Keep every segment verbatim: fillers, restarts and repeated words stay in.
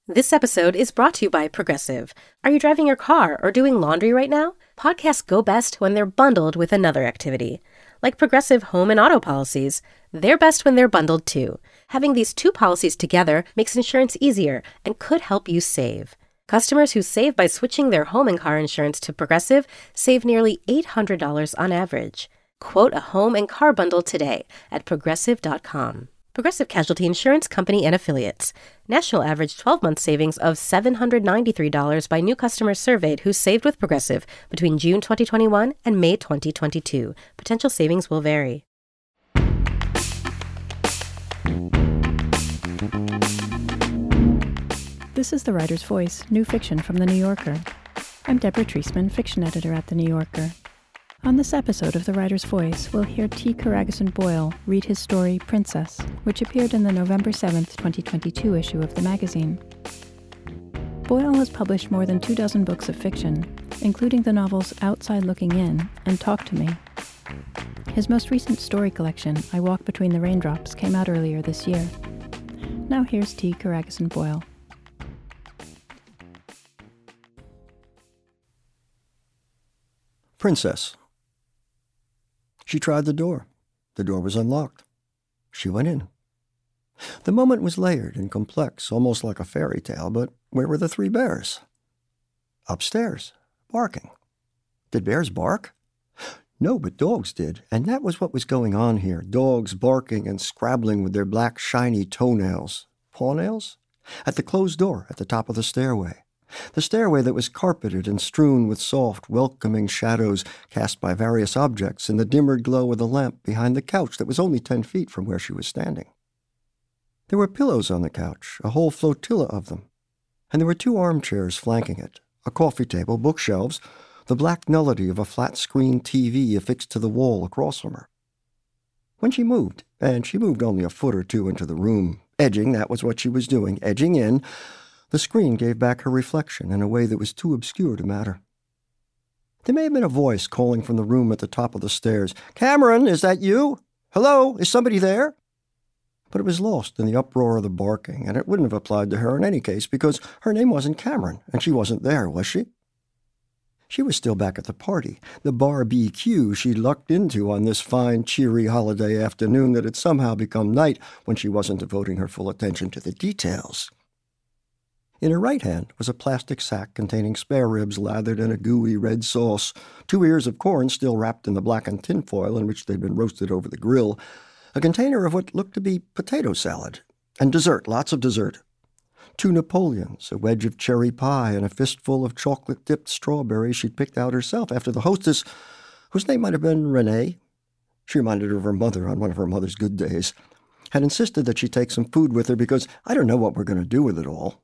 This episode is brought to you by Progressive. Are you driving your car or doing laundry right now? Podcasts go best when they're bundled with another activity. Like Progressive home and auto policies, they're best when they're bundled too. Having these two policies together makes insurance easier and could help you save. Customers who save by switching their home and car insurance to Progressive save nearly eight hundred dollars on average. Quote a home and car bundle today at progressive dot com. Progressive Casualty Insurance Company and Affiliates. National average twelve-month savings of seven hundred ninety-three dollars by new customers surveyed who saved with Progressive between June twenty twenty-one and May twenty twenty-two. Potential savings will vary. This is The Writer's Voice, new fiction from The New Yorker. I'm Deborah Treisman, fiction editor at The New Yorker. On this episode of The Writer's Voice, we'll hear T. Karagesan Boyle read his story Princess, which appeared in the November seventh, twenty twenty-two issue of the magazine. Boyle has published more than two dozen books of fiction, including the novels Outside Looking In and Talk to Me. His most recent story collection, I Walk Between the Raindrops, came out earlier this year. Now here's T. Karagesan Boyle. Princess. She tried the door. The door was unlocked. She went in. The moment was layered and complex, almost like a fairy tale, but where were the three bears? Upstairs, barking. Did bears bark? No, but dogs did, and that was what was going on here. Dogs barking and scrabbling with their black, shiny toenails. Pawnails? At the closed door at the top of the stairway. The stairway that was carpeted and strewn with soft, welcoming shadows cast by various objects in the dimmered glow of the lamp behind the couch that was only ten feet from where she was standing. There were pillows on the couch, a whole flotilla of them, and there were two armchairs flanking it, a coffee table, bookshelves, the black nullity of a flat-screen T V affixed to the wall across from her. When she moved, and she moved only a foot or two into the room, edging, that was what she was doing, edging in, the screen gave back her reflection in a way that was too obscure to matter. There may have been a voice calling from the room at the top of the stairs, "Cameron, is that you? Hello, is somebody there?" But it was lost in the uproar of the barking, and it wouldn't have applied to her in any case because her name wasn't Cameron, and she wasn't there, was she? She was still back at the party, the bar-B-Q she'd lucked into on this fine, cheery holiday afternoon that had somehow become night when she wasn't devoting her full attention to the details. In her right hand was a plastic sack containing spare ribs lathered in a gooey red sauce, two ears of corn still wrapped in the blackened tinfoil in which they'd been roasted over the grill, a container of what looked to be potato salad, and dessert, lots of dessert. Two Napoleons, a wedge of cherry pie, and a fistful of chocolate-dipped strawberries she'd picked out herself after the hostess, whose name might have been Renee. She reminded her of her mother on one of her mother's good days, had insisted that she take some food with her because I don't know what we're going to do with it all.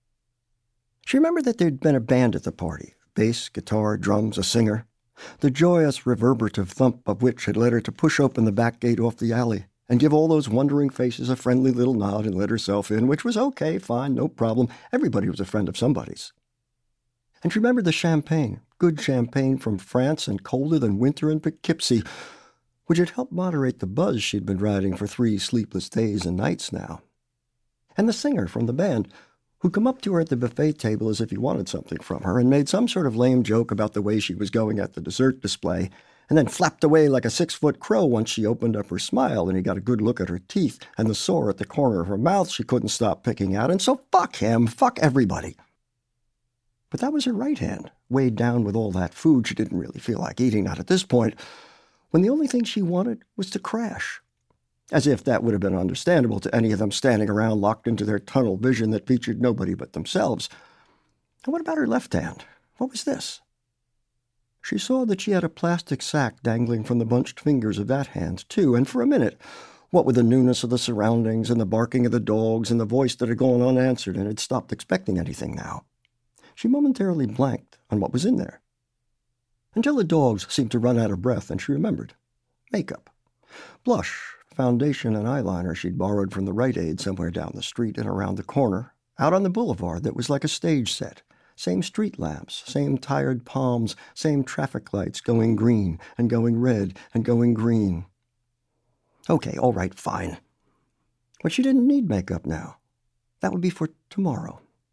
She remembered that there'd been a band at the party, bass, guitar, drums, a singer, the joyous reverberative thump of which had led her to push open the back gate off the alley and give all those wondering faces a friendly little nod and let herself in, which was okay, fine, no problem. Everybody was a friend of somebody's. And she remembered the champagne, good champagne from France and colder than winter in Poughkeepsie, which had helped moderate the buzz she'd been riding for three sleepless days and nights now. And the singer from the band, who'd come up to her at the buffet table as if he wanted something from her and made some sort of lame joke about the way she was going at the dessert display, and then flapped away like a six-foot crow once she opened up her smile and he got a good look at her teeth and the sore at the corner of her mouth she couldn't stop picking out, and so fuck him, fuck everybody. But that was her right hand, weighed down with all that food she didn't really feel like eating, not at this point, when the only thing she wanted was to crash. As if that would have been understandable to any of them standing around locked into their tunnel vision that featured nobody but themselves. And what about her left hand? What was this? She saw that she had a plastic sack dangling from the bunched fingers of that hand, too, and for a minute, what with the newness of the surroundings and the barking of the dogs and the voice that had gone unanswered and had stopped expecting anything now, she momentarily blanked on what was in there. Until the dogs seemed to run out of breath and she remembered. Makeup. Blush. Foundation and eyeliner she'd borrowed from the Rite Aid somewhere down the street and around the corner, out on the boulevard that was like a stage set. Same street lamps, same tired palms, same traffic lights going green and going red and going green. Okay, all right, fine. But she didn't need makeup now. That would be for tomorrow.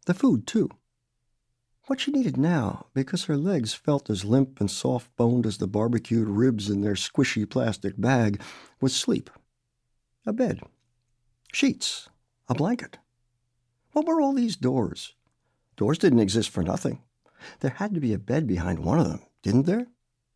The food, too. What she needed now, because her legs felt as limp and soft-boned as the barbecued ribs in their squishy plastic bag, was sleep. A bed. Sheets. A blanket. What were all these doors? Doors didn't exist for nothing. There had to be a bed behind one of them, didn't there?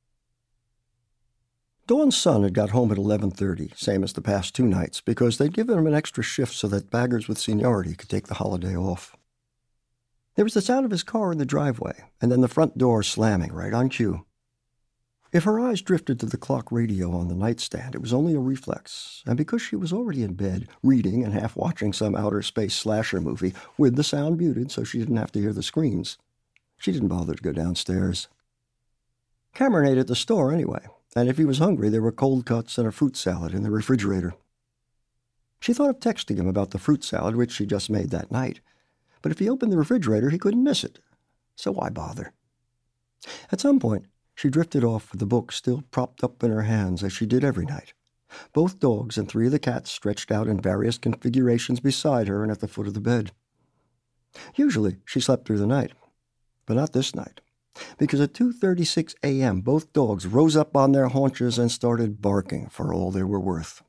Dawn's son had got home at eleven thirty, same as the past two nights, because they'd given him an extra shift so that baggers with seniority could take the holiday off. There was the sound of his car in the driveway, and then the front door slamming right on cue. If her eyes drifted to the clock radio on the nightstand, it was only a reflex, and because she was already in bed, reading and half watching some outer space slasher movie, with the sound muted so she didn't have to hear the screams, she didn't bother to go downstairs. Cameron ate at the store anyway, and if he was hungry, there were cold cuts and a fruit salad in the refrigerator. She thought of texting him about the fruit salad, which she just made that night, but if he opened the refrigerator, he couldn't miss it. So why bother? At some point, she drifted off with the book still propped up in her hands as she did every night. Both dogs and three of the cats stretched out in various configurations beside her and at the foot of the bed. Usually, she slept through the night, but not this night, because at two thirty-six a.m. both dogs rose up on their haunches and started barking for all they were worth.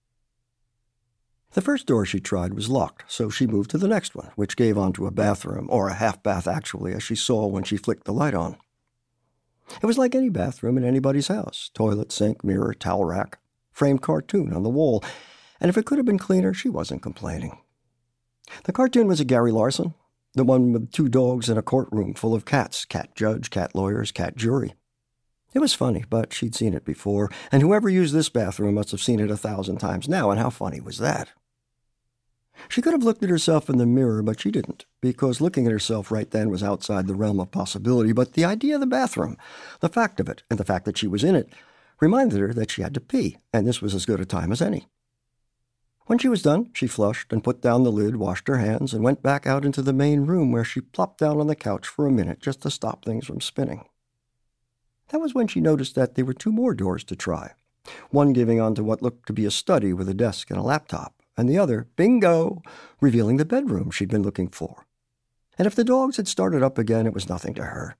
The first door she tried was locked, so she moved to the next one, which gave onto a bathroom, or a half-bath actually, as she saw when she flicked the light on. It was like any bathroom in anybody's house: toilet, sink, mirror, towel rack, framed cartoon on the wall, and if it could have been cleaner, she wasn't complaining. The cartoon was a Gary Larson, the one with two dogs in a courtroom full of cats, cat judge, cat lawyers, cat jury. It was funny, but she'd seen it before, and whoever used this bathroom must have seen it a thousand times now, and how funny was that? She could have looked at herself in the mirror, but she didn't, because looking at herself right then was outside the realm of possibility. But the idea of the bathroom, the fact of it, and the fact that she was in it, reminded her that she had to pee, and this was as good a time as any. When she was done, she flushed and put down the lid, washed her hands, and went back out into the main room where she plopped down on the couch for a minute just to stop things from spinning. That was when she noticed that there were two more doors to try, one giving onto what looked to be a study with a desk and a laptop, and the other, bingo, revealing the bedroom she'd been looking for. And if the dogs had started up again, it was nothing to her.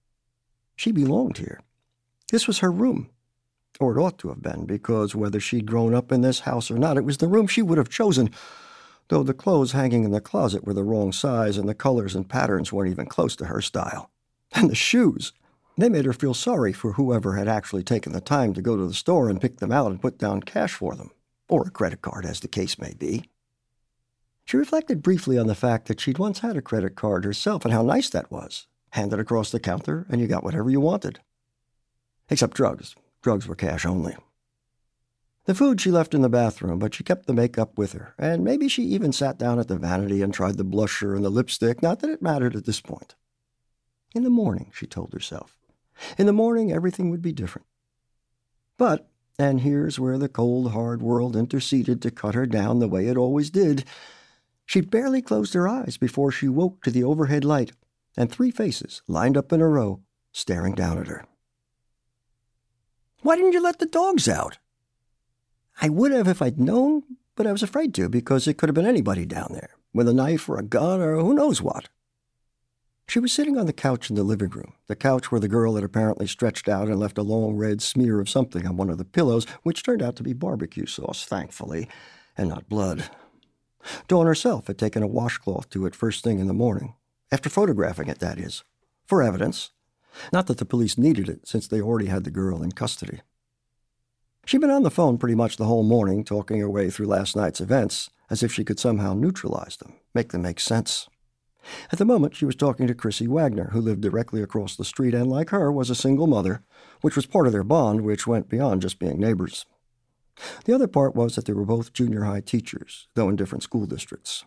She belonged here. This was her room. Or it ought to have been, because whether she'd grown up in this house or not, it was the room she would have chosen, though the clothes hanging in the closet were the wrong size and the colors and patterns weren't even close to her style. And the shoes! They made her feel sorry for whoever had actually taken the time to go to the store and pick them out and put down cash for them, or a credit card, as the case may be. She reflected briefly on the fact that she'd once had a credit card herself and how nice that was. Hand it across the counter and you got whatever you wanted. Except drugs. Drugs were cash only. The food she left in the bathroom, but she kept the makeup with her, and maybe she even sat down at the vanity and tried the blusher and the lipstick, not that it mattered at this point. In the morning, she told herself. In the morning, everything would be different. But, and here's where the cold, hard world interceded to cut her down the way it always did, she'd barely closed her eyes before she woke to the overhead light and three faces lined up in a row, staring down at her. "Why didn't you let the dogs out?" "I would have if I'd known, but I was afraid to, because it could have been anybody down there, with a knife or a gun or who knows what." She was sitting on the couch in the living room, the couch where the girl had apparently stretched out and left a long red smear of something on one of the pillows, which turned out to be barbecue sauce, thankfully, and not blood. Dawn herself had taken a washcloth to it first thing in the morning, after photographing it, that is, for evidence. Not that the police needed it, since they already had the girl in custody. She'd been on the phone pretty much the whole morning, talking her way through last night's events, as if she could somehow neutralize them, make them make sense. At the moment, she was talking to Chrissy Wagner, who lived directly across the street and, like her, was a single mother, which was part of their bond, which went beyond just being neighbors. The other part was that they were both junior high teachers, though in different school districts.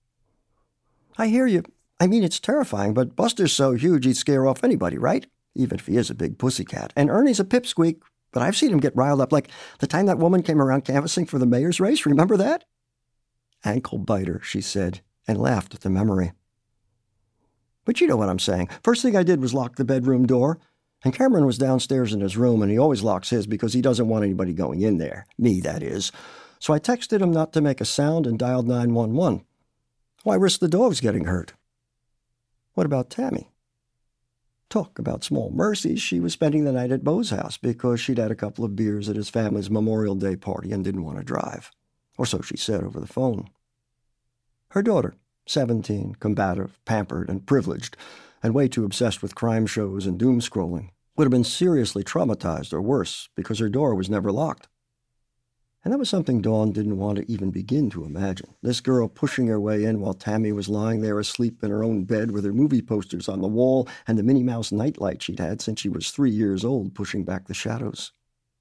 "I hear you. I mean, it's terrifying, but Buster's so huge he'd scare off anybody, right? Even if he is a big pussycat. And Ernie's a pipsqueak, but I've seen him get riled up, like the time that woman came around canvassing for the mayor's race. Remember that?" "Ankle biter," she said, and laughed at the memory. "But you know what I'm saying. First thing I did was lock the bedroom door, and Cameron was downstairs in his room, and he always locks his because he doesn't want anybody going in there. Me, that is. So I texted him not to make a sound and dialed nine one one. Why risk the dogs getting hurt? What about Tammy? Talk about small mercies. She was spending the night at Beau's house because she'd had a couple of beers at his family's Memorial Day party and didn't want to drive. Or so she said over the phone. Her daughter, seventeen, combative, pampered, and privileged, and way too obsessed with crime shows and doom scrolling, would have been seriously traumatized or worse because her door was never locked. And that was something Dawn didn't want to even begin to imagine. This girl pushing her way in while Tammy was lying there asleep in her own bed with her movie posters on the wall and the Minnie Mouse nightlight she'd had since she was three years old pushing back the shadows.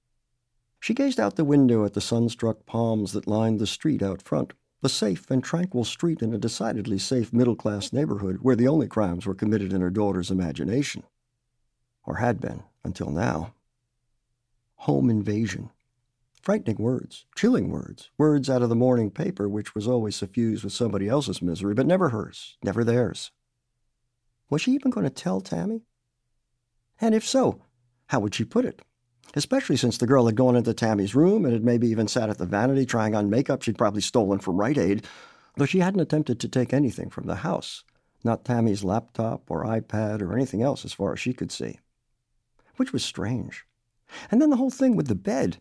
She gazed out the window at the sun-struck palms that lined the street out front, the safe and tranquil street in a decidedly safe middle-class neighborhood where the only crimes were committed in her daughter's imagination. Or had been, until now. Home invasion. Frightening words, chilling words, words out of the morning paper which was always suffused with somebody else's misery, but never hers, never theirs. Was she even going to tell Tammy? And if so, how would she put it? Especially since the girl had gone into Tammy's room and had maybe even sat at the vanity trying on makeup she'd probably stolen from Rite Aid, though she hadn't attempted to take anything from the house, not Tammy's laptop or iPad or anything else as far as she could see. Which was strange. And then the whole thing with the bed.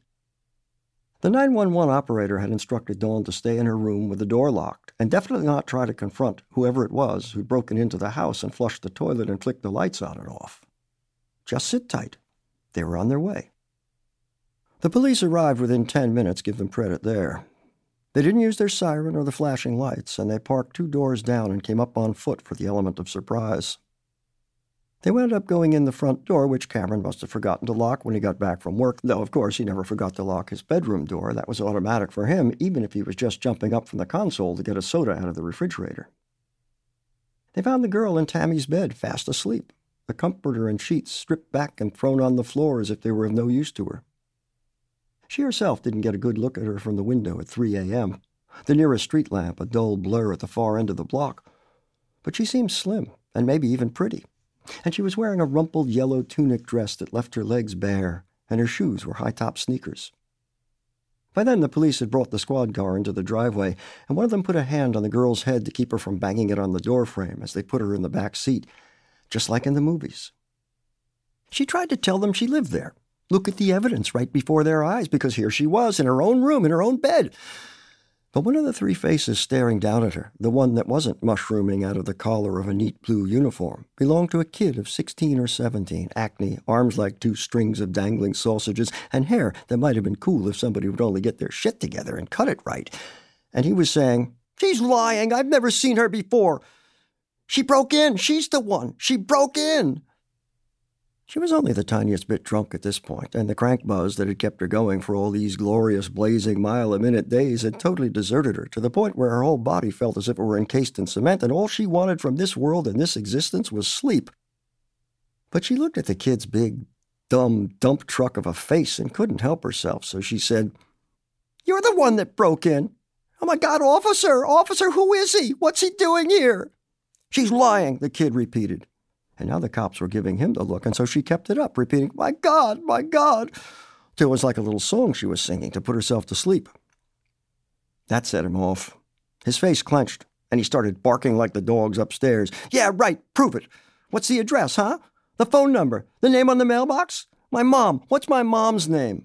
The nine one one operator had instructed Dawn to stay in her room with the door locked and definitely not try to confront whoever it was who'd broken into the house and flushed the toilet and flicked the lights on and off. Just sit tight. They were on their way. The police arrived within ten minutes, give them credit there. They didn't use their siren or the flashing lights, and they parked two doors down and came up on foot for the element of surprise. They wound up going in the front door, which Cameron must have forgotten to lock when he got back from work, though, of course, he never forgot to lock his bedroom door. That was automatic for him, even if he was just jumping up from the console to get a soda out of the refrigerator. They found the girl in Tammy's bed, fast asleep, the comforter and sheets stripped back and thrown on the floor as if they were of no use to her. She herself didn't get a good look at her from the window at three a.m., the nearest street lamp a dull blur at the far end of the block. But she seemed slim, and maybe even pretty. And she was wearing a rumpled yellow tunic dress that left her legs bare, and her shoes were high-top sneakers. By then the police had brought the squad car into the driveway, and one of them put a hand on the girl's head to keep her from banging it on the doorframe as they put her in the back seat, just like in the movies. She tried to tell them she lived there. Look at the evidence right before their eyes, because here she was, in her own room, in her own bed. But one of the three faces staring down at her, the one that wasn't mushrooming out of the collar of a neat blue uniform, belonged to a kid of sixteen or seventeen, acne, arms like two strings of dangling sausages, and hair that might have been cool if somebody would only get their shit together and cut it right. And he was saying, "She's lying. I've never seen her before. She broke in. She's the one. She broke in." She was only the tiniest bit drunk at this point, and the crank buzz that had kept her going for all these glorious, blazing mile-a-minute days had totally deserted her, to the point where her whole body felt as if it were encased in cement, and all she wanted from this world and this existence was sleep. But she looked at the kid's big, dumb dump truck of a face and couldn't help herself, so she said, "You're the one that broke in. Oh, my God, officer, officer, who is he? What's he doing here?" "She's lying," the kid repeated. And now the cops were giving him the look, and so she kept it up, repeating, "My God, my God," till it was like a little song she was singing to put herself to sleep. That set him off. His face clenched, and he started barking like the dogs upstairs. "Yeah, right, prove it. What's the address, huh? The phone number? The name on the mailbox? My mom. What's my mom's name?"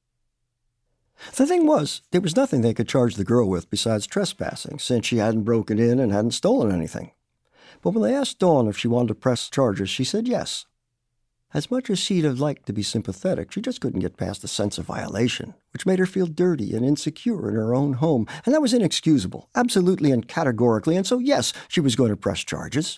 The thing was, there was nothing they could charge the girl with besides trespassing, since she hadn't broken in and hadn't stolen anything. But when they asked Dawn if she wanted to press charges, she said yes. As much as she'd have liked to be sympathetic, she just couldn't get past the sense of violation, which made her feel dirty and insecure in her own home, and that was inexcusable, absolutely and categorically, and so yes, she was going to press charges.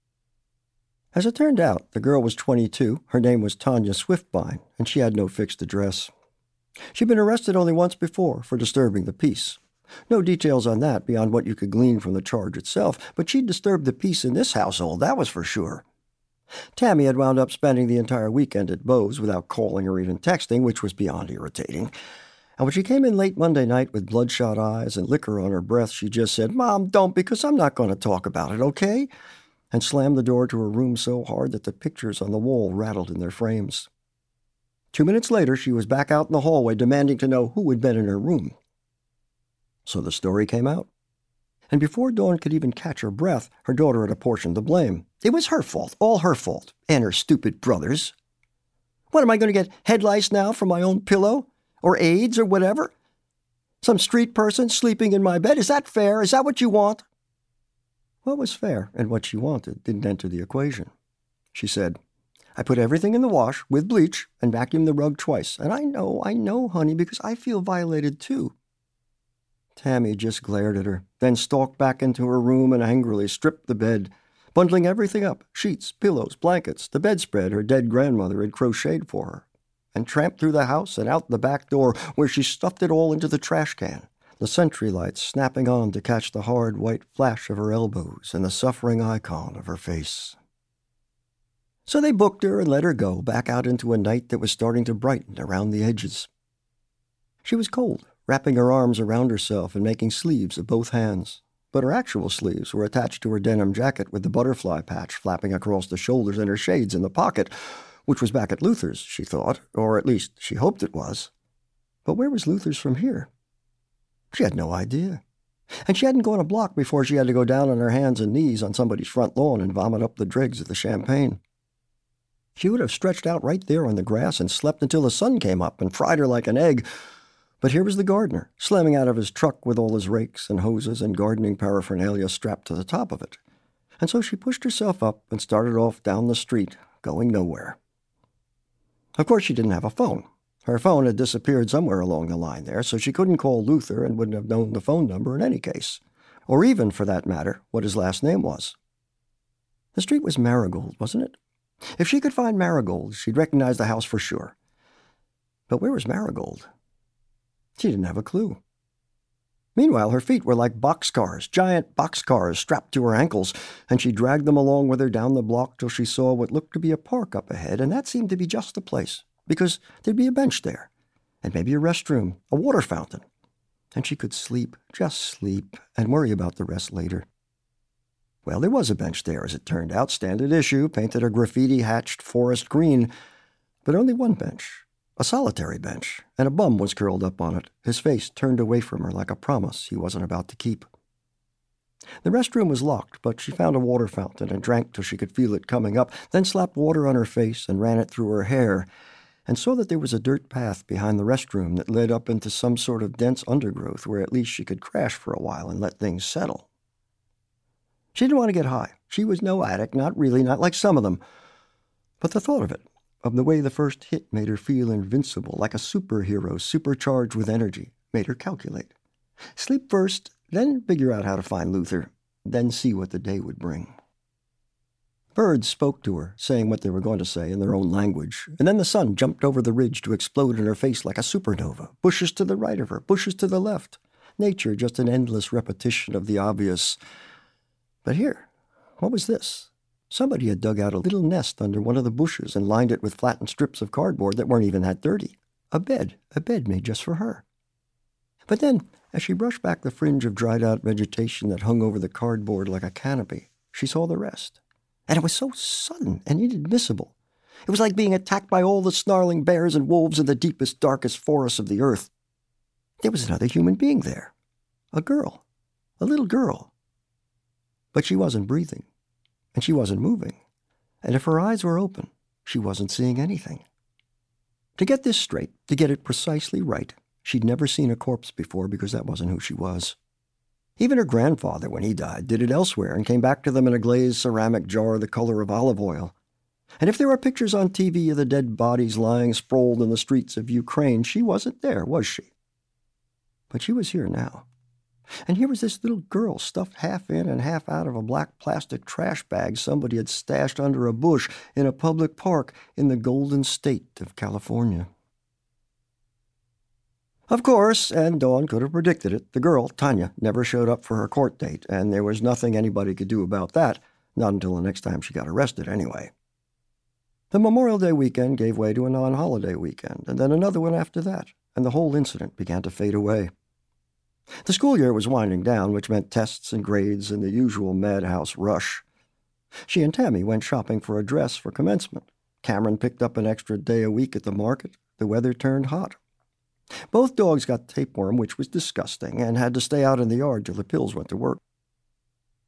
As it turned out, the girl was twenty-two, her name was Tanya Swiftbine, and she had no fixed address. She'd been arrested only once before for disturbing the peace. No details on that beyond what you could glean from the charge itself, but she'd disturbed the peace in this household, that was for sure. Tammy had wound up spending the entire weekend at Beau's without calling or even texting, which was beyond irritating. And when she came in late Monday night with bloodshot eyes and liquor on her breath, she just said, "Mom, don't, because I'm not going to talk about it, okay?" and slammed the door to her room so hard that the pictures on the wall rattled in their frames. Two minutes later, she was back out in the hallway demanding to know who had been in her room. So the story came out. And before Dawn could even catch her breath, her daughter had apportioned the blame. It was her fault, all her fault, and her stupid brother's. What, am I going to get head lice now from my own pillow? Or AIDS or whatever? Some street person sleeping in my bed? Is that fair? Is that what you want? What was fair and what she wanted didn't enter the equation. She said, I put everything in the wash with bleach and vacuumed the rug twice. And I know, I know, honey, because I feel violated too. Tammy just glared at her, then stalked back into her room and angrily stripped the bed, bundling everything up, sheets, pillows, blankets, the bedspread her dead grandmother had crocheted for her, and tramped through the house and out the back door where she stuffed it all into the trash can, the sentry lights snapping on to catch the hard white flash of her elbows and the suffering icon of her face. So they booked her and let her go back out into a night that was starting to brighten around the edges. She was cold, wrapping her arms around herself and making sleeves of both hands. But her actual sleeves were attached to her denim jacket with the butterfly patch flapping across the shoulders and her shades in the pocket, which was back at Luther's, she thought, or at least she hoped it was. But where was Luther's from here? She had no idea. And she hadn't gone a block before she had to go down on her hands and knees on somebody's front lawn and vomit up the dregs of the champagne. She would have stretched out right there on the grass and slept until the sun came up and fried her like an egg. But here was the gardener, slamming out of his truck with all his rakes and hoses and gardening paraphernalia strapped to the top of it. And so she pushed herself up and started off down the street, going nowhere. Of course, she didn't have a phone. Her phone had disappeared somewhere along the line there, so she couldn't call Luther and wouldn't have known the phone number in any case. Or even, for that matter, what his last name was. The street was Marigold, wasn't it? If she could find Marigold, she'd recognize the house for sure. But where was Marigold? She didn't have a clue. Meanwhile, her feet were like boxcars, giant boxcars strapped to her ankles, and she dragged them along with her down the block till she saw what looked to be a park up ahead, and that seemed to be just the place, because there'd be a bench there, and maybe a restroom, a water fountain. And she could sleep, just sleep, and worry about the rest later. Well, there was a bench there, as it turned out, standard issue, painted a graffiti-hatched forest green, but only one bench. A solitary bench, and a bum was curled up on it, his face turned away from her like a promise he wasn't about to keep. The restroom was locked, but she found a water fountain and drank till she could feel it coming up, then slapped water on her face and ran it through her hair, and saw that there was a dirt path behind the restroom that led up into some sort of dense undergrowth where at least she could crash for a while and let things settle. She didn't want to get high. She was no addict, not really, not like some of them. But the thought of it, of the way the first hit made her feel invincible, like a superhero supercharged with energy, made her calculate. Sleep first, then figure out how to find Luther, then see what the day would bring. Birds spoke to her, saying what they were going to say in their own language, and then the sun jumped over the ridge to explode in her face like a supernova, bushes to the right of her, bushes to the left. Nature just an endless repetition of the obvious. But here, what was this? Somebody had dug out a little nest under one of the bushes and lined it with flattened strips of cardboard that weren't even that dirty. A bed, a bed made just for her. But then, as she brushed back the fringe of dried-out vegetation that hung over the cardboard like a canopy, she saw the rest. And it was so sudden and inadmissible. It was like being attacked by all the snarling bears and wolves in the deepest, darkest forests of the earth. There was another human being there. A girl. A little girl. But she wasn't breathing. And she wasn't moving. And if her eyes were open, she wasn't seeing anything. To get this straight, to get it precisely right, she'd never seen a corpse before because that wasn't who she was. Even her grandfather, when he died, did it elsewhere and came back to them in a glazed ceramic jar the color of olive oil. And if there are pictures on T V of the dead bodies lying sprawled in the streets of Ukraine, she wasn't there, was she? But she was here now. And here was this little girl stuffed half in and half out of a black plastic trash bag somebody had stashed under a bush in a public park in the Golden State of California. Of course, and Dawn could have predicted it, the girl, Tanya, never showed up for her court date, and there was nothing anybody could do about that, not until the next time she got arrested anyway. The Memorial Day weekend gave way to a non-holiday weekend, and then another one after that, and the whole incident began to fade away. The school year was winding down, which meant tests and grades and the usual madhouse rush. She and Tammy went shopping for a dress for commencement. Cameron picked up an extra day a week at the market. The weather turned hot. Both dogs got tapeworm, which was disgusting, and had to stay out in the yard till the pills went to work.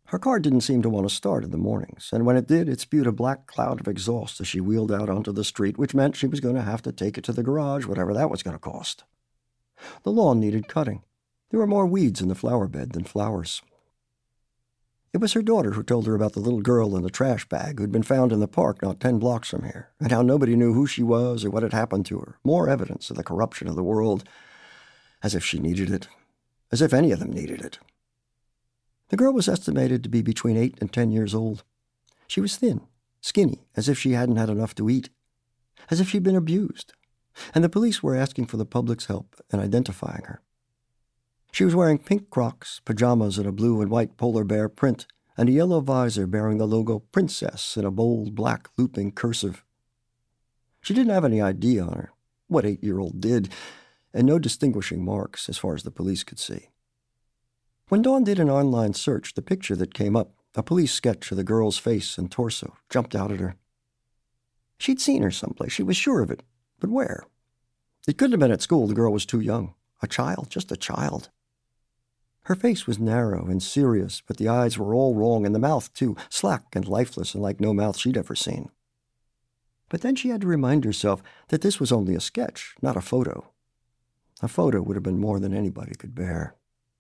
Her car didn't seem to want to start in the mornings, and when it did, it spewed a black cloud of exhaust as she wheeled out onto the street, which meant she was going to have to take it to the garage, whatever that was going to cost. The lawn needed cutting. There were more weeds in the flower bed than flowers. It was her daughter who told her about the little girl in the trash bag who'd been found in the park not ten blocks from here, and how nobody knew who she was or what had happened to her. More evidence of the corruption of the world. As if she needed it. As if any of them needed it. The girl was estimated to be between eight and ten years old. She was thin, skinny, as if she hadn't had enough to eat. As if she'd been abused. And the police were asking for the public's help in identifying her. She was wearing pink Crocs, pajamas in a blue and white polar bear print, and a yellow visor bearing the logo Princess in a bold black looping cursive. She didn't have any I D on her, what eight-year-old did, and no distinguishing marks as far as the police could see. When Dawn did an online search, the picture that came up, a police sketch of the girl's face and torso, jumped out at her. She'd seen her someplace, she was sure of it, but where? It couldn't have been at school, the girl was too young. A child, just a child. Her face was narrow and serious, but the eyes were all wrong, and the mouth, too, slack and lifeless and like no mouth she'd ever seen. But then she had to remind herself that this was only a sketch, not a photo. A photo would have been more than anybody could bear.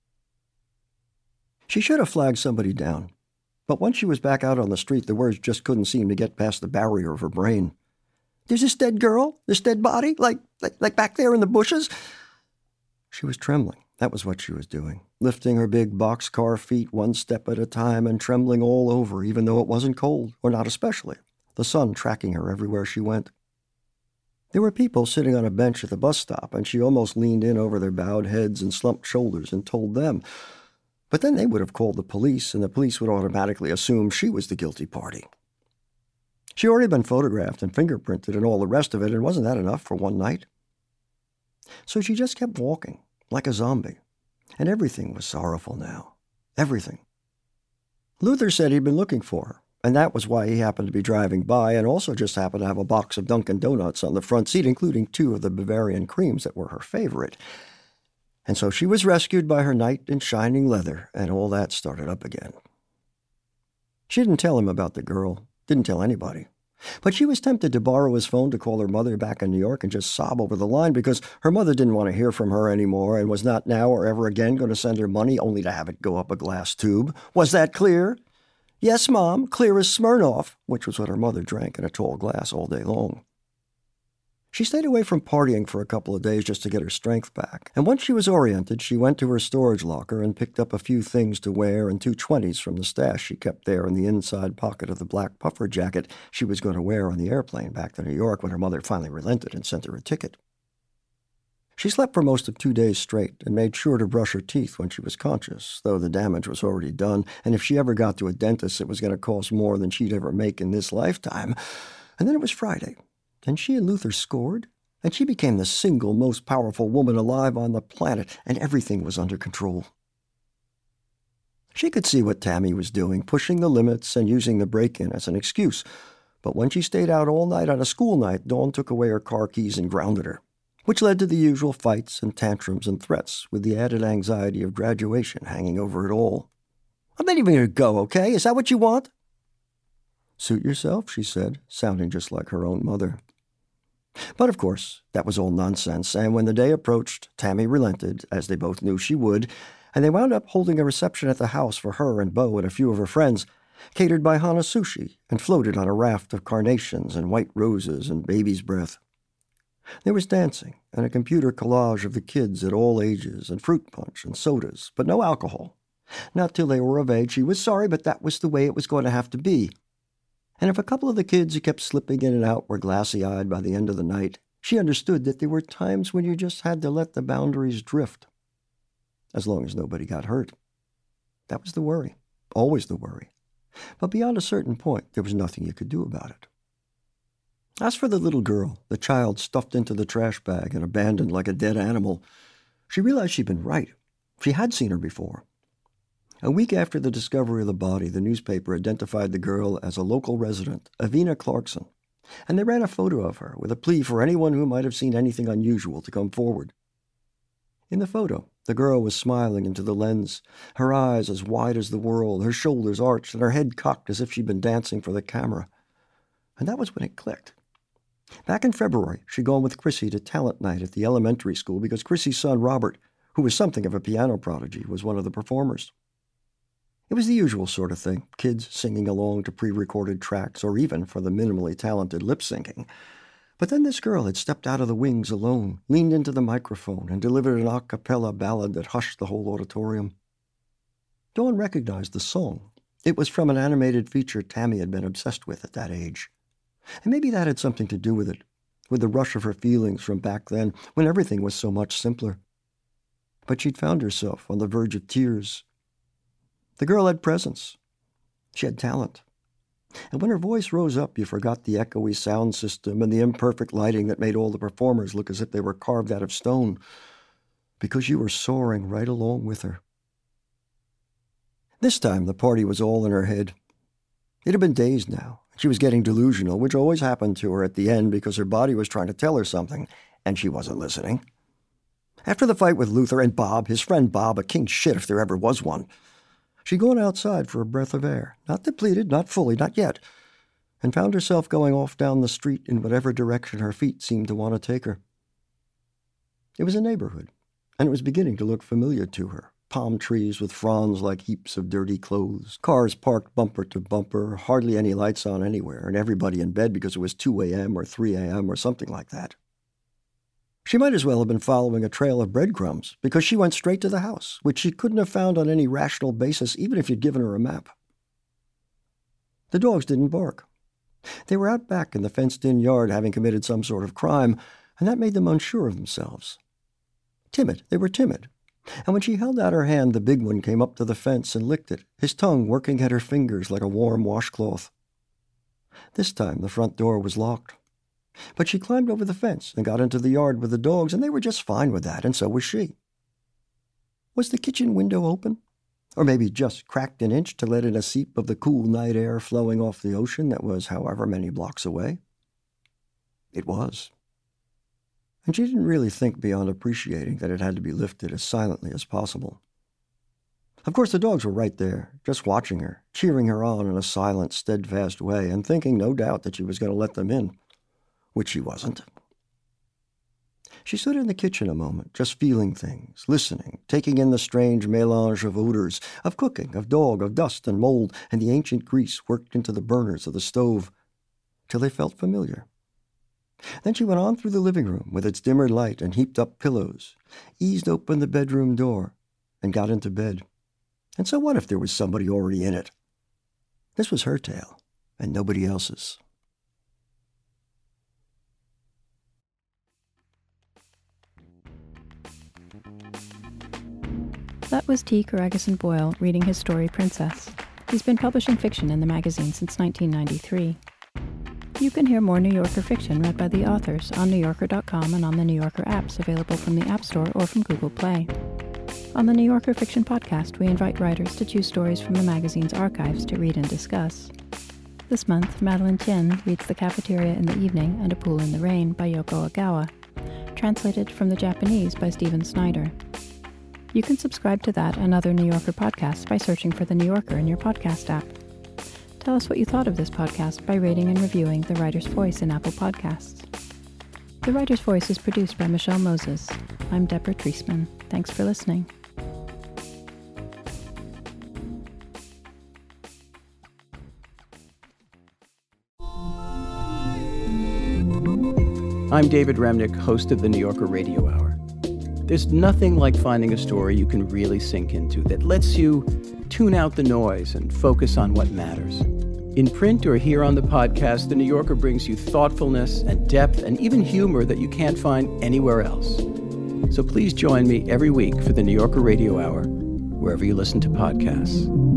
She should have flagged somebody down, but once she was back out on the street, the words just couldn't seem to get past the barrier of her brain. There's this dead girl, this dead body, like, like, like back there in the bushes. She was trembling. That was what she was doing, lifting her big boxcar feet one step at a time and trembling all over, even though it wasn't cold, or not especially, the sun tracking her everywhere she went. There were people sitting on a bench at the bus stop, and she almost leaned in over their bowed heads and slumped shoulders and told them. But then they would have called the police, and the police would automatically assume she was the guilty party. She had already been photographed and fingerprinted and all the rest of it, and wasn't that enough for one night? So she just kept walking, like a zombie, and everything was sorrowful now. Everything. Luther said he'd been looking for her, and that was why he happened to be driving by, and also just happened to have a box of Dunkin' Donuts on the front seat, including two of the Bavarian creams that were her favorite. And so she was rescued by her knight in shining leather, and all that started up again. She didn't tell him about the girl, didn't tell anybody. But she was tempted to borrow his phone to call her mother back in New York and just sob over the line because her mother didn't want to hear from her anymore and was not now or ever again going to send her money only to have it go up a glass tube. Was that clear? Yes, Mom, clear as Smirnoff, which was what her mother drank in a tall glass all day long. She stayed away from partying for a couple of days just to get her strength back, and once she was oriented, she went to her storage locker and picked up a few things to wear and two twenties from the stash she kept there in the inside pocket of the black puffer jacket she was going to wear on the airplane back to New York when her mother finally relented and sent her a ticket. She slept for most of two days straight and made sure to brush her teeth when she was conscious, though the damage was already done, and if she ever got to a dentist, it was going to cost more than she'd ever make in this lifetime. And then it was Friday. And she and Luther scored, and she became the single most powerful woman alive on the planet, and everything was under control. She could see what Tammy was doing, pushing the limits and using the break-in as an excuse. But when she stayed out all night on a school night, Dawn took away her car keys and grounded her, which led to the usual fights and tantrums and threats, with the added anxiety of graduation hanging over it all. I'm not even going to go, okay? Is that what you want? Suit yourself, she said, sounding just like her own mother. But, of course, that was all nonsense, and when the day approached, Tammy relented, as they both knew she would, and they wound up holding a reception at the house for her and Bo and a few of her friends, catered by Hana Sushi, and floated on a raft of carnations and white roses and baby's breath. There was dancing, and a computer collage of the kids at all ages, and fruit punch and sodas, but no alcohol. Not till they were of age. She was sorry, but that was the way it was going to have to be. And if a couple of the kids who kept slipping in and out were glassy-eyed by the end of the night, she understood that there were times when you just had to let the boundaries drift, as long as nobody got hurt. That was the worry, always the worry. But beyond a certain point, there was nothing you could do about it. As for the little girl, the child stuffed into the trash bag and abandoned like a dead animal, she realized she'd been right. She had seen her before. A week after the discovery of the body, the newspaper identified the girl as a local resident, Avina Clarkson, and they ran a photo of her with a plea for anyone who might have seen anything unusual to come forward. In the photo, The girl was smiling into the lens, her eyes as wide as the world, her shoulders arched, and her head cocked as if she'd been dancing for the camera. And that was when it clicked. Back in February, she'd gone with Chrissy to talent night at the elementary school because Chrissy's son, Robert, who was something of a piano prodigy, was one of the performers. It was the usual sort of thing, kids singing along to pre-recorded tracks or even for the minimally talented lip-syncing. But then this girl had stepped out of the wings alone, leaned into the microphone, and delivered an a cappella ballad that hushed the whole auditorium. Dawn recognized the song. It was from an animated feature Tammy had been obsessed with at that age. And maybe that had something to do with it, with the rush of her feelings from back then, when everything was so much simpler. But she'd found herself on the verge of tears. The girl had presence. She had talent. And when her voice rose up, you forgot the echoey sound system and the imperfect lighting that made all the performers look as if they were carved out of stone, because you were soaring right along with her. This time, the party was all in her head. It had been days now. She was getting delusional, which always happened to her at the end because her body was trying to tell her something, and she wasn't listening. After the fight with Luther and Bob, his friend Bob, a king shit if there ever was one, she'd gone outside for a breath of air, not depleted, not fully, not yet, and found herself going off down the street in whatever direction her feet seemed to want to take her. It was a neighborhood, and it was beginning to look familiar to her. Palm trees with fronds like heaps of dirty clothes, cars parked bumper to bumper, hardly any lights on anywhere, and everybody in bed because it was two a.m. or three a.m. or something like that. She might as well have been following a trail of breadcrumbs, because she went straight to the house, which she couldn't have found on any rational basis even if you'd given her a map. The dogs didn't bark. They were out back in the fenced-in yard having committed some sort of crime, and that made them unsure of themselves. Timid, they were timid. And when she held out her hand, the big one came up to the fence and licked it, his tongue working at her fingers like a warm washcloth. This time the front door was locked. But she climbed over the fence and got into the yard with the dogs, and they were just fine with that, and so was she. Was the kitchen window open? Or maybe just cracked an inch to let in a seep of the cool night air flowing off the ocean that was however many blocks away? It was. And she didn't really think beyond appreciating that it had to be lifted as silently as possible. Of course, the dogs were right there, just watching her, cheering her on in a silent, steadfast way, and thinking, no doubt, that she was going to let them in, which she wasn't. She stood in the kitchen a moment, just feeling things, listening, taking in the strange melange of odors, of cooking, of dog, of dust and mold, and the ancient grease worked into the burners of the stove, till they felt familiar. Then she went on through the living room with its dimmer light and heaped-up pillows, eased open the bedroom door, and got into bed. And so what if there was somebody already in it? This was her tale, and nobody else's. That was T. Karageson Boyle reading his story Princess. He's been publishing fiction in the magazine since nineteen ninety-three. You can hear more New Yorker fiction read by the authors on New Yorker dot com and on the New Yorker apps available from the App Store or from Google Play. On the New Yorker Fiction Podcast, we invite writers to choose stories from the magazine's archives to read and discuss. This month, Madeline Tien reads The Cafeteria in the Evening and A Pool in the Rain by Yoko Ogawa, translated from the Japanese by Stephen Snyder. You can subscribe to that and other New Yorker podcasts by searching for The New Yorker in your podcast app. Tell us what you thought of this podcast by rating and reviewing The Writer's Voice in Apple Podcasts. The Writer's Voice is produced by Michelle Moses. I'm Deborah Treisman. Thanks for listening. I'm David Remnick, host of the New Yorker Radio Hour. There's nothing like finding a story you can really sink into that lets you tune out the noise and focus on what matters. In print or here on the podcast, The New Yorker brings you thoughtfulness and depth and even humor that you can't find anywhere else. So please join me every week for the New Yorker Radio Hour, wherever you listen to podcasts.